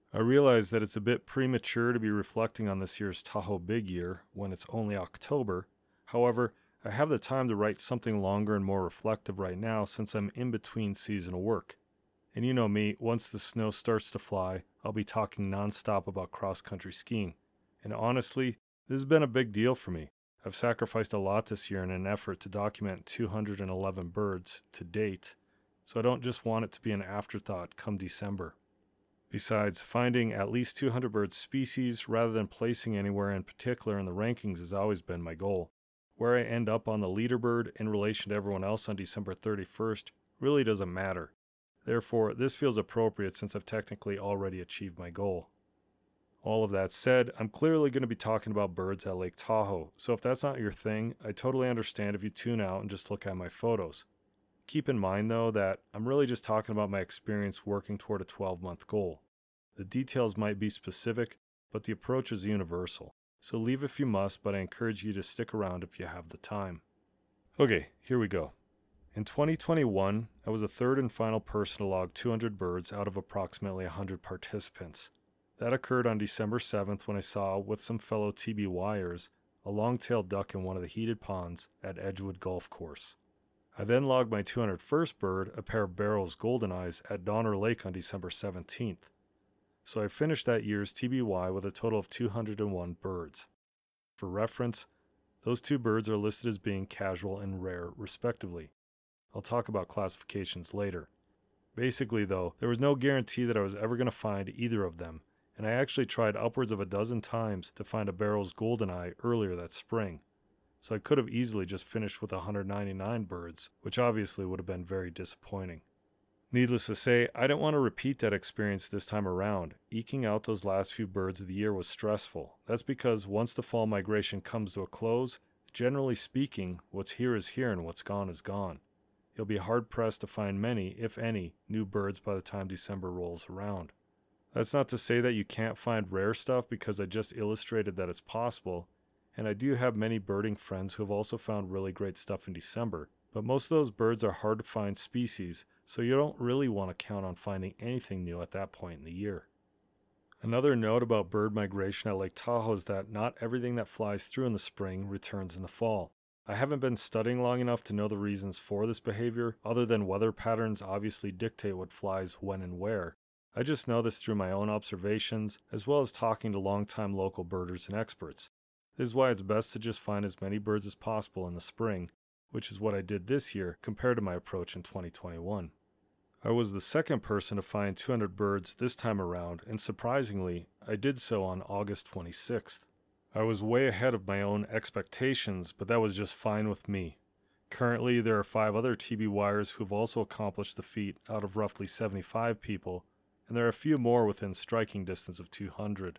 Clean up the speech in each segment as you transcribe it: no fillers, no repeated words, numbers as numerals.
I realize that it's a bit premature to be reflecting on this year's Tahoe Big Year when it's only October. However, I have the time to write something longer and more reflective right now since I'm in between seasonal work. And you know me, once the snow starts to fly, I'll be talking nonstop about cross-country skiing. And honestly, this has been a big deal for me. I've sacrificed a lot this year in an effort to document 211 birds to date, so I don't just want it to be an afterthought come December. Besides, finding at least 200 bird species rather than placing anywhere in particular in the rankings has always been my goal. Where I end up on the leaderboard in relation to everyone else on December 31st really doesn't matter. Therefore, this feels appropriate since I've technically already achieved my goal. All of that said, I'm clearly going to be talking about birds at Lake Tahoe, so if that's not your thing, I totally understand if you tune out and just look at my photos. Keep in mind though that I'm really just talking about my experience working toward a 12-month goal. The details might be specific, but the approach is universal. So leave if you must, but I encourage you to stick around if you have the time. Okay, here we go. In 2021, I was the third and final person to log 200 birds out of approximately 100 participants. That occurred on December 7th when I saw, with some fellow TBYers, a long-tailed duck in one of the heated ponds at Edgewood Golf Course. I then logged my 201st bird, a pair of Barrow's Golden Eyes, at Donner Lake on December 17th. So I finished that year's TBY with a total of 201 birds. For reference, those two birds are listed as being casual and rare, respectively. I'll talk about classifications later. Basically, though, there was no guarantee that I was ever going to find either of them, and I actually tried upwards of a dozen times to find a Barrow's Golden Eye earlier that spring. So I could have easily just finished with 199 birds, which obviously would have been very disappointing. Needless to say, I didn't want to repeat that experience this time around. Eking out those last few birds of the year was stressful. That's because once the fall migration comes to a close, generally speaking, what's here is here and what's gone is gone. You'll be hard-pressed to find many, if any, new birds by the time December rolls around. That's not to say that you can't find rare stuff because I just illustrated that it's possible, and I do have many birding friends who have also found really great stuff in December, but most of those birds are hard to find species, so you don't really want to count on finding anything new at that point in the year. Another note about bird migration at Lake Tahoe is that not everything that flies through in the spring returns in the fall. I haven't been studying long enough to know the reasons for this behavior, other than weather patterns obviously dictate what flies when and where. I just know this through my own observations, as well as talking to longtime local birders and experts. This is why it's best to just find as many birds as possible in the spring, which is what I did this year compared to my approach in 2021. I was the second person to find 200 birds this time around, and surprisingly, I did so on August 26th. I was way ahead of my own expectations, but that was just fine with me. Currently, there are 5 other TBYers who've also accomplished the feat out of roughly 75 people, and there are a few more within striking distance of 200.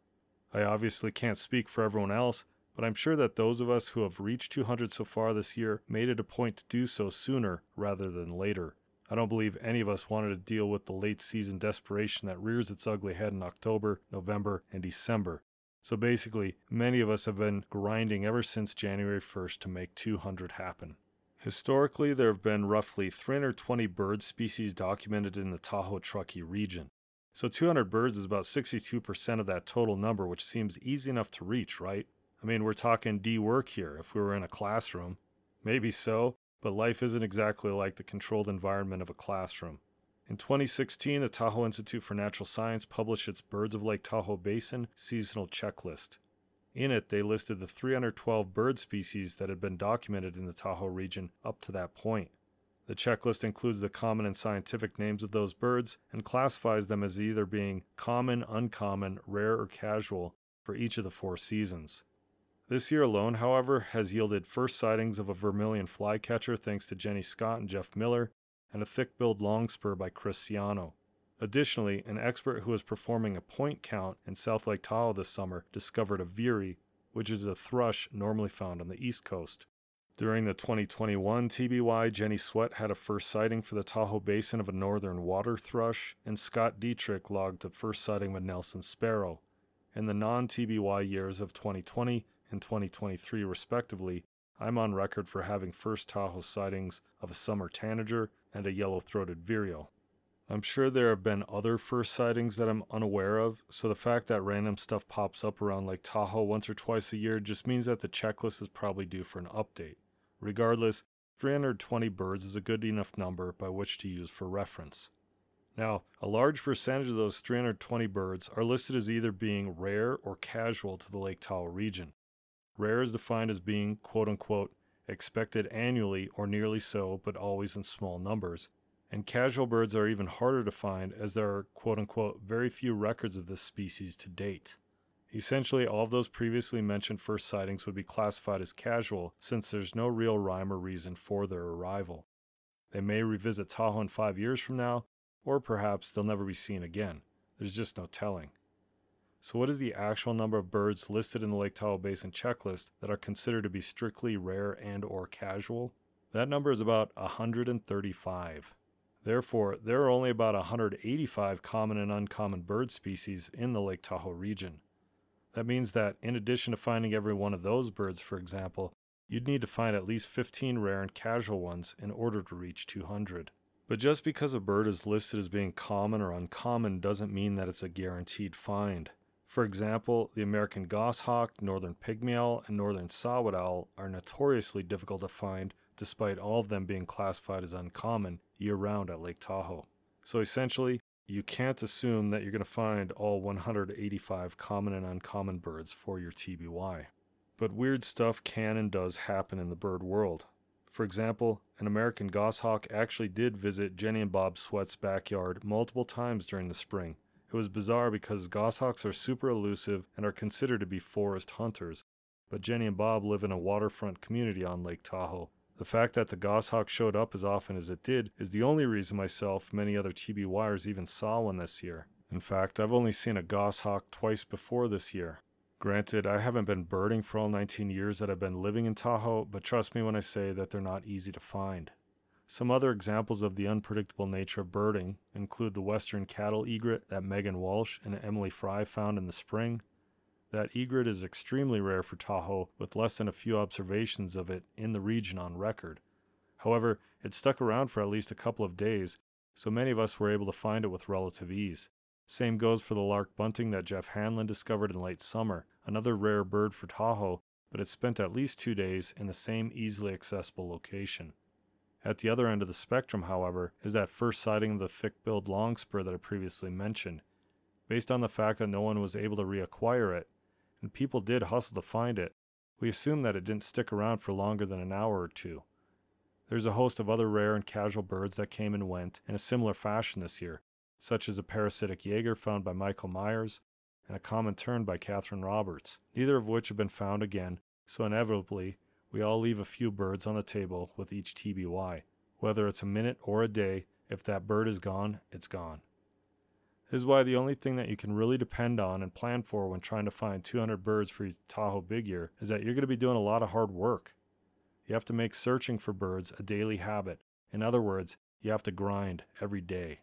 I obviously can't speak for everyone else, but I'm sure that those of us who have reached 200 so far this year made it a point to do so sooner rather than later. I don't believe any of us wanted to deal with the late season desperation that rears its ugly head in October, November, and December. So basically, many of us have been grinding ever since January 1st to make 200 happen. Historically, there have been roughly 320 bird species documented in the Tahoe-Truckee region. So 200 birds is about 62% of that total number, which seems easy enough to reach, right? I mean, we're talking D work here if we were in a classroom. Maybe so, but life isn't exactly like the controlled environment of a classroom. In 2016, the Tahoe Institute for Natural Science published its Birds of Lake Tahoe Basin seasonal checklist. In it, they listed the 312 bird species that had been documented in the Tahoe region up to that point. The checklist includes the common and scientific names of those birds and classifies them as either being common, uncommon, rare, or casual for each of the 4 seasons. This year alone, however, has yielded first sightings of a vermilion flycatcher thanks to Jenny Scott and Jeff Miller, and a thick-billed longspur by Chris Ciano. Additionally, an expert who was performing a point count in South Lake Tahoe this summer discovered a veery, which is a thrush normally found on the East Coast. During the 2021 TBY, Jenny Sweat had a first sighting for the Tahoe Basin of a northern water thrush, and Scott Dietrich logged a first sighting of a Nelson sparrow. In the non-TBY years of 2020 and 2023 respectively, I'm on record for having first Tahoe sightings of a summer tanager and a yellow-throated vireo. I'm sure there have been other first sightings that I'm unaware of, so the fact that random stuff pops up around Lake Tahoe once or twice a year just means that the checklist is probably due for an update. Regardless, 320 birds is a good enough number by which to use for reference. Now, a large percentage of those 320 birds are listed as either being rare or casual to the Lake Tahoe region. Rare is defined as being, quote-unquote, expected annually or nearly so, but always in small numbers. And casual birds are even harder to find as there are, quote-unquote, very few records of this species to date. Essentially, all of those previously mentioned first sightings would be classified as casual since there's no real rhyme or reason for their arrival. They may revisit Tahoe in 5 years from now, or perhaps they'll never be seen again. There's just no telling. So what is the actual number of birds listed in the Lake Tahoe Basin checklist that are considered to be strictly rare and or casual? That number is about 135. Therefore, there are only about 185 common and uncommon bird species in the Lake Tahoe region. That means that in addition to finding every one of those birds, for example, you'd need to find at least 15 rare and casual ones in order to reach 200. But just because a bird is listed as being common or uncommon doesn't mean that it's a guaranteed find. For example, the American goshawk, northern pygmy owl, and northern saw-whet owl are notoriously difficult to find despite all of them being classified as uncommon year-round at Lake Tahoe. So essentially, you can't assume that you're going to find all 185 common and uncommon birds for your TBY. But weird stuff can and does happen in the bird world. For example, an American goshawk actually did visit Jenny and Bob Sweat's backyard multiple times during the spring. It was bizarre because goshawks are super elusive and are considered to be forest hunters, but Jenny and Bob live in a waterfront community on Lake Tahoe. The fact that the goshawk showed up as often as it did is the only reason myself and many other TBYers even saw one this year. In fact, I've only seen a goshawk twice before this year. Granted, I haven't been birding for all 19 years that I've been living in Tahoe, but trust me when I say that they're not easy to find. Some other examples of the unpredictable nature of birding include the western cattle egret that Megan Walsh and Emily Fry found in the spring. That egret is extremely rare for Tahoe, with less than a few observations of it in the region on record. However, it stuck around for at least a couple of days, so many of us were able to find it with relative ease. Same goes for the lark bunting that Jeff Hanlon discovered in late summer, another rare bird for Tahoe, but it spent at least 2 days in the same easily accessible location. At the other end of the spectrum, however, is that first sighting of the thick-billed longspur that I previously mentioned. Based on the fact that no one was able to reacquire it, and people did hustle to find it, we assume that it didn't stick around for longer than an hour or two. There's a host of other rare and casual birds that came and went in a similar fashion this year, such as a parasitic jaeger found by Michael Myers and a common tern by Catherine Roberts, neither of which have been found again, so inevitably, we all leave a few birds on the table with each TBY. Whether it's a minute or a day, if that bird is gone, it's gone. This is why the only thing that you can really depend on and plan for when trying to find 200 birds for your Tahoe Big Year is that you're going to be doing a lot of hard work. You have to make searching for birds a daily habit. In other words, you have to grind every day.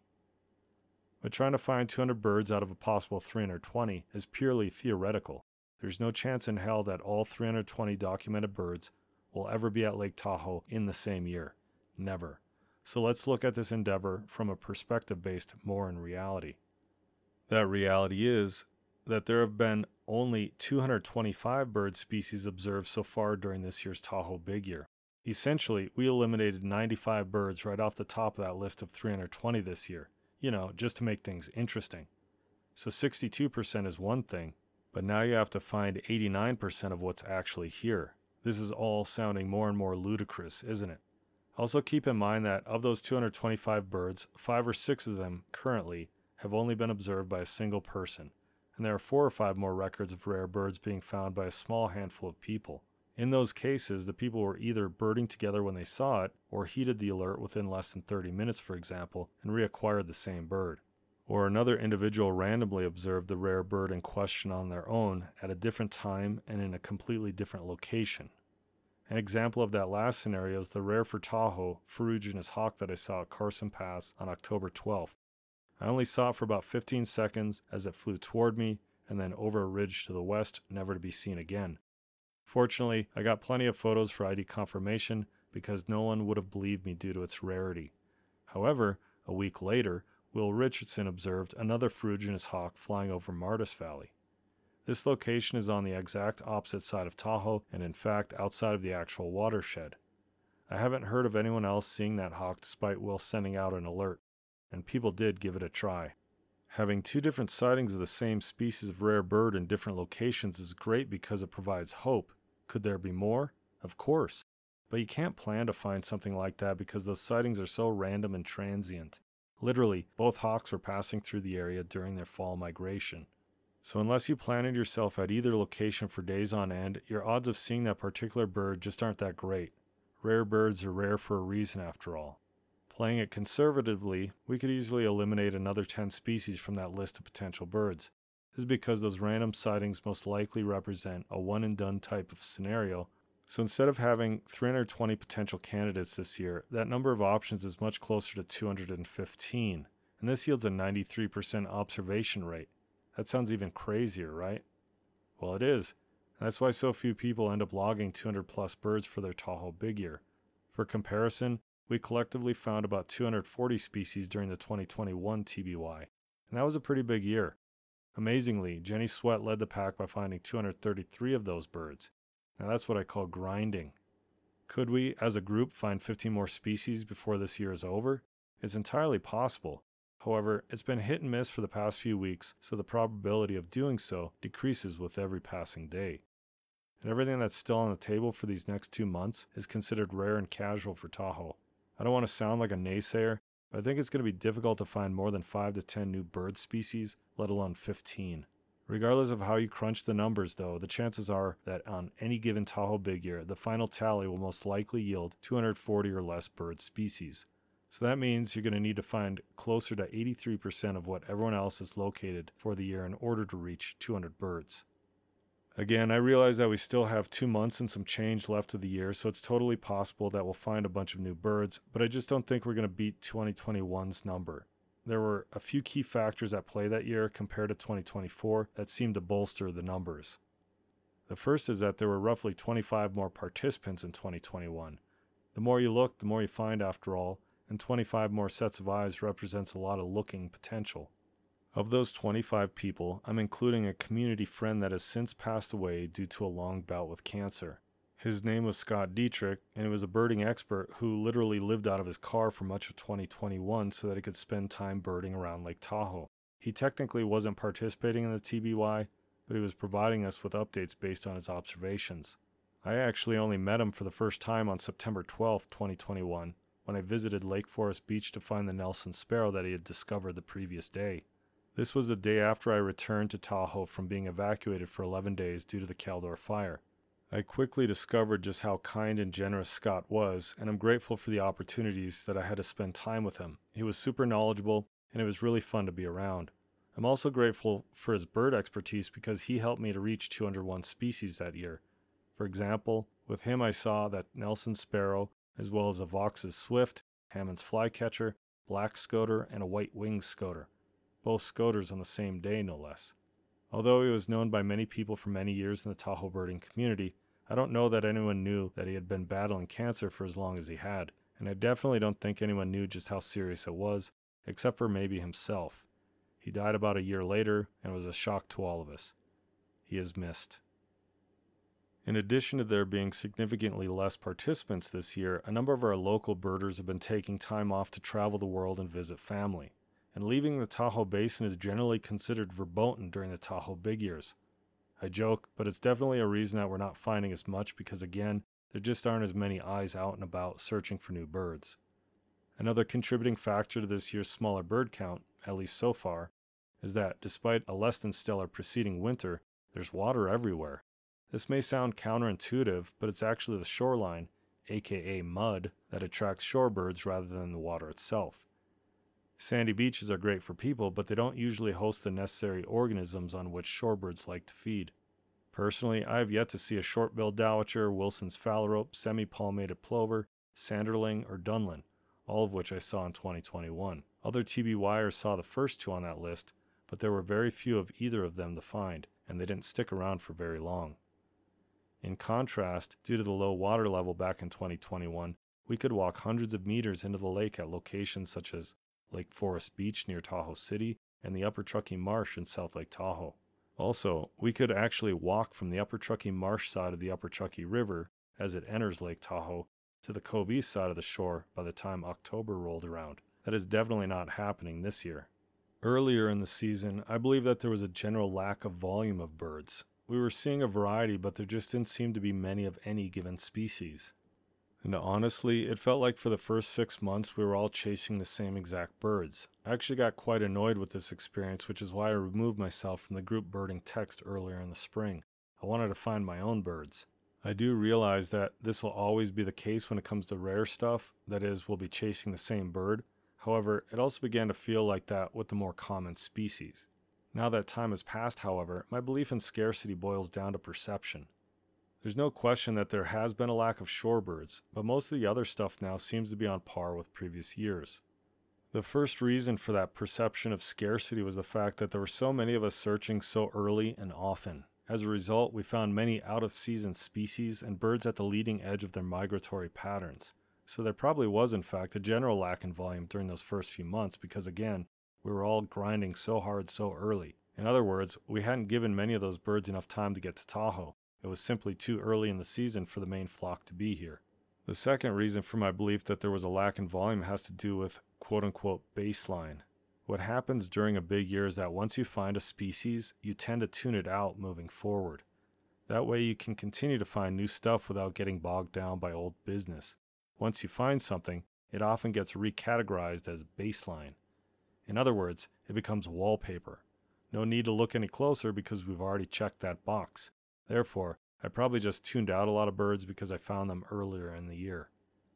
But trying to find 200 birds out of a possible 320 is purely theoretical. There's no chance in hell that all 320 documented birds will ever be at Lake Tahoe in the same year. Never. So let's look at this endeavor from a perspective based more in reality. That reality is that there have been only 225 bird species observed so far during this year's Tahoe Big Year. Essentially, we eliminated 95 birds right off the top of that list of 320 this year, just to make things interesting. So 62% is one thing, but now you have to find 89% of what's actually here. This is all sounding more and more ludicrous, isn't it? Also keep in mind that of those 225 birds, 5 or 6 of them currently have only been observed by a single person, and there are 4 or 5 more records of rare birds being found by a small handful of people. In those cases, the people were either birding together when they saw it, or heeded the alert within less than 30 minutes, for example, and reacquired the same bird. Or another individual randomly observed the rare bird in question on their own at a different time and in a completely different location. An example of that last scenario is the rare for Tahoe ferruginous hawk that I saw at Carson Pass on October 12th. I only saw it for about 15 seconds as it flew toward me and then over a ridge to the west, never to be seen again. Fortunately, I got plenty of photos for ID confirmation because no one would have believed me due to its rarity. However, a week later, Will Richardson observed another ferruginous hawk flying over Martis Valley. This location is on the exact opposite side of Tahoe and in fact outside of the actual watershed. I haven't heard of anyone else seeing that hawk despite Will sending out an alert, and people did give it a try. Having two different sightings of the same species of rare bird in different locations is great because it provides hope. Could there be more? Of course. But you can't plan to find something like that because those sightings are so random and transient. Literally, both hawks were passing through the area during their fall migration. So unless you planted yourself at either location for days on end, your odds of seeing that particular bird just aren't that great. Rare birds are rare for a reason after all. Playing it conservatively, we could easily eliminate another 10 species from that list of potential birds. This is because those random sightings most likely represent a one-and-done type of scenario. So instead of having 320 potential candidates this year, that number of options is much closer to 215, and this yields a 93% observation rate. That sounds even crazier, right? Well, it is. And that's why so few people end up logging 200 plus birds for their Tahoe Big Year. For comparison, we collectively found about 240 species during the 2021 TBY, and that was a pretty big year. Amazingly, Jenny Sweat led the pack by finding 233 of those birds. Now that's what I call grinding. Could we, as a group, find 15 more species before this year is over? It's entirely possible. However, it's been hit and miss for the past few weeks, so the probability of doing so decreases with every passing day. And everything that's still on the table for these next 2 months is considered rare and casual for Tahoe. I don't want to sound like a naysayer, but I think it's going to be difficult to find more than 5 to 10 new bird species, let alone 15. Regardless of how you crunch the numbers, though, the chances are that on any given Tahoe Big Year, the final tally will most likely yield 240 or less bird species. So that means you're going to need to find closer to 83% of what everyone else has located for the year in order to reach 200 birds. Again, I realize that we still have 2 months and some change left of the year, so it's totally possible that we'll find a bunch of new birds, but I just don't think we're going to beat 2021's number. There were a few key factors at play that year compared to 2024 that seemed to bolster the numbers. The first is that there were roughly 25 more participants in 2021. The more you look, the more you find after all, and 25 more sets of eyes represents a lot of looking potential. Of those 25 people, I'm including a community friend that has since passed away due to a long bout with cancer. His name was Scott Dietrich, and he was a birding expert who literally lived out of his car for much of 2021 so that he could spend time birding around Lake Tahoe. He technically wasn't participating in the TBY, but he was providing us with updates based on his observations. I actually only met him for the first time on September 12, 2021, when I visited Lake Forest Beach to find the Nelson sparrow that he had discovered the previous day. This was the day after I returned to Tahoe from being evacuated for 11 days due to the Caldor fire. I quickly discovered just how kind and generous Scott was, and I'm grateful for the opportunities that I had to spend time with him. He was super knowledgeable, and it was really fun to be around. I'm also grateful for his bird expertise because he helped me to reach 201 species that year. For example, with him I saw that Nelson sparrow, as well as a Vox's swift, Hammond's flycatcher, black scoter, and a white-winged scoter. Both scoters on the same day, no less. Although he was known by many people for many years in the Tahoe birding community, I don't know that anyone knew that he had been battling cancer for as long as he had, and I definitely don't think anyone knew just how serious it was, except for maybe himself. He died about a year later and was a shock to all of us. He is missed. In addition to there being significantly less participants this year, a number of our local birders have been taking time off to travel the world and visit family. And leaving the Tahoe Basin is generally considered verboten during the Tahoe Big Years. I joke, but it's definitely a reason that we're not finding as much because again, there just aren't as many eyes out and about searching for new birds. Another contributing factor to this year's smaller bird count, at least so far, is that despite a less than stellar preceding winter, there's water everywhere. This may sound counterintuitive, but it's actually the shoreline, aka mud, that attracts shorebirds rather than the water itself. Sandy beaches are great for people, but they don't usually host the necessary organisms on which shorebirds like to feed. Personally, I have yet to see a short-billed dowitcher, Wilson's phalarope, semi-palmated plover, sanderling, or dunlin, all of which I saw in 2021. Other TBYers saw the first two on that list, but there were very few of either of them to find, and they didn't stick around for very long. In contrast, due to the low water level back in 2021, we could walk hundreds of meters into the lake at locations such as Lake Forest Beach near Tahoe City, and the Upper Truckee Marsh in South Lake Tahoe. Also, we could actually walk from the Upper Truckee Marsh side of the Upper Truckee River as it enters Lake Tahoe to the Cove East side of the shore by the time October rolled around. That is definitely not happening this year. Earlier in the season, I believe that there was a general lack of volume of birds. We were seeing a variety, but there just didn't seem to be many of any given species. And honestly, it felt like for the first 6 months we were all chasing the same exact birds. I actually got quite annoyed with this experience, which is why I removed myself from the group birding text earlier in the spring. I wanted to find my own birds. I do realize that this will always be the case when it comes to rare stuff, that is, we'll be chasing the same bird. However, it also began to feel like that with the more common species. Now that time has passed, however, my belief in scarcity boils down to perception. There's no question that there has been a lack of shorebirds, but most of the other stuff now seems to be on par with previous years. The first reason for that perception of scarcity was the fact that there were so many of us searching so early and often. As a result, we found many out-of-season species and birds at the leading edge of their migratory patterns. So there probably was, in fact, a general lack in volume during those first few months because, again, we were all grinding so hard so early. In other words, we hadn't given many of those birds enough time to get to Tahoe. It was simply too early in the season for the main flock to be here. The second reason for my belief that there was a lack in volume has to do with quote-unquote baseline. What happens during a big year is that once you find a species, you tend to tune it out moving forward. That way you can continue to find new stuff without getting bogged down by old business. Once you find something, it often gets recategorized as baseline. In other words, it becomes wallpaper. No need to look any closer because we've already checked that box. Therefore, I probably just tuned out a lot of birds because I found them earlier in the year.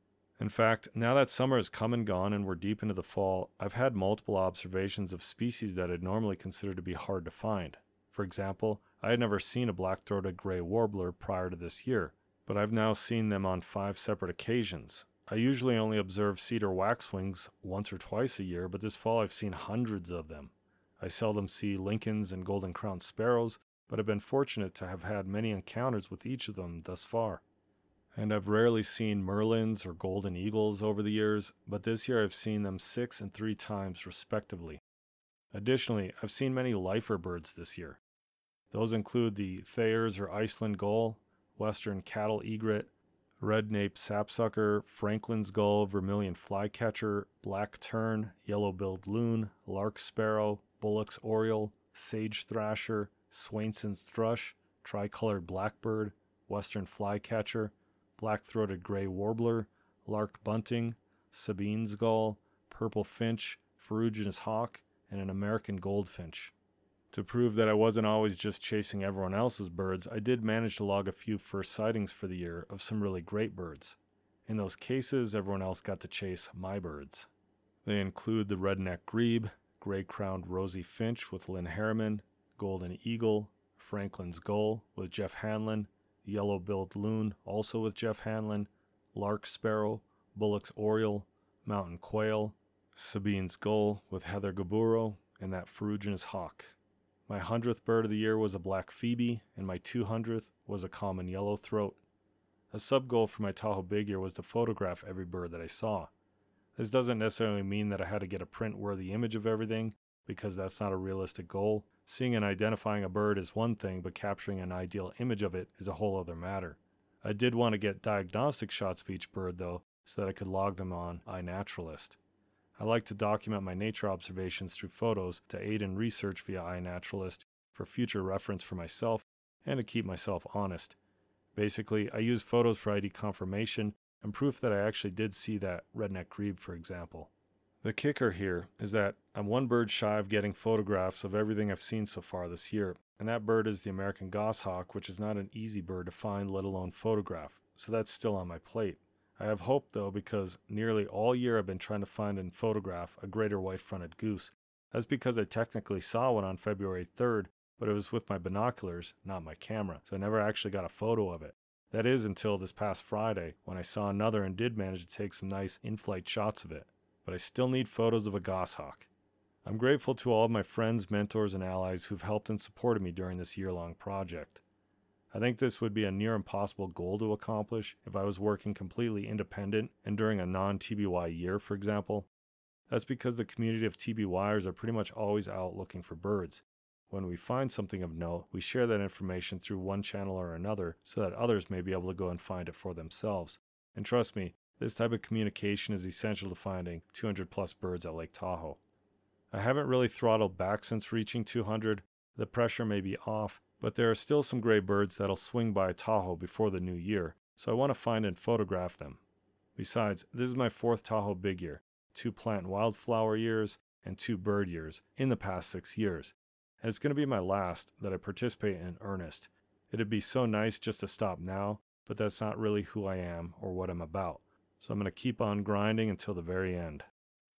In fact, now that summer has come and gone and we're deep into the fall, I've had multiple observations of species that I'd normally consider to be hard to find. For example, I had never seen a black-throated gray warbler prior to this year, but I've now seen them on 5 separate occasions. I usually only observe cedar waxwings once or twice a year, but this fall I've seen hundreds of them. I seldom see Lincolns and golden-crowned sparrows, but I've been fortunate to have had many encounters with each of them thus far. And I've rarely seen merlins or golden eagles over the years, but this year I've seen them 6 and 3 times respectively. Additionally, I've seen many lifer birds this year. Those include the Thayer's or Iceland gull, western cattle egret, red-naped sapsucker, Franklin's gull, vermilion flycatcher, black tern, yellow-billed loon, lark sparrow, Bullock's oriole, sage thrasher, Swainson's thrush, tricolored blackbird, western flycatcher, black-throated gray warbler, lark bunting, Sabine's gull, purple finch, ferruginous hawk, and an American goldfinch. To prove that I wasn't always just chasing everyone else's birds, I did manage to log a few first sightings for the year of some really great birds. In those cases, everyone else got to chase my birds. They include the redneck grebe, gray-crowned rosy finch with Lynn Harriman, golden eagle, Franklin's gull with Jeff Hanlon, yellow-billed loon also with Jeff Hanlon, lark sparrow, Bullock's oriole, mountain quail, Sabine's gull with Heather Gaburo, and that ferruginous hawk. My 100th bird of the year was a black phoebe, and my 200th was a common yellowthroat. A sub-goal for my Tahoe Big Ear was to photograph every bird that I saw. This doesn't necessarily mean that I had to get a print-worthy image of everything, because that's not a realistic goal. Seeing and identifying a bird is one thing, but capturing an ideal image of it is a whole other matter. I did want to get diagnostic shots of each bird, though, so that I could log them on iNaturalist. I like to document my nature observations through photos to aid in research via iNaturalist for future reference for myself and to keep myself honest. Basically, I use photos for ID confirmation and proof that I actually did see that redneck grebe, for example. The kicker here is that I'm one bird shy of getting photographs of everything I've seen so far this year, and that bird is the American goshawk, which is not an easy bird to find, let alone photograph, so that's still on my plate. I have hope, though, because nearly all year I've been trying to find and photograph a greater white-fronted goose. That's because I technically saw one on February 3rd, but it was with my binoculars, not my camera, so I never actually got a photo of it. That is until this past Friday, when I saw another and did manage to take some nice in-flight shots of it. But I still need photos of a goshawk. I'm grateful to all of my friends, mentors, and allies who've helped and supported me during this year-long project. I think this would be a near impossible goal to accomplish if I was working completely independent and during a non-TBY year, for example. That's because the community of TBYers are pretty much always out looking for birds. When we find something of note, we share that information through one channel or another so that others may be able to go and find it for themselves. And trust me, this type of communication is essential to finding 200 plus birds at Lake Tahoe. I haven't really throttled back since reaching 200. The pressure may be off, but there are still some gray birds that'll swing by Tahoe before the new year, so I want to find and photograph them. Besides, this is my 4th Tahoe big year, 2 plant and wildflower years, and 2 bird years in the past 6 years. And it's going to be my last that I participate in earnest. It'd be so nice just to stop now, but that's not really who I am or what I'm about. So I'm going to keep on grinding until the very end.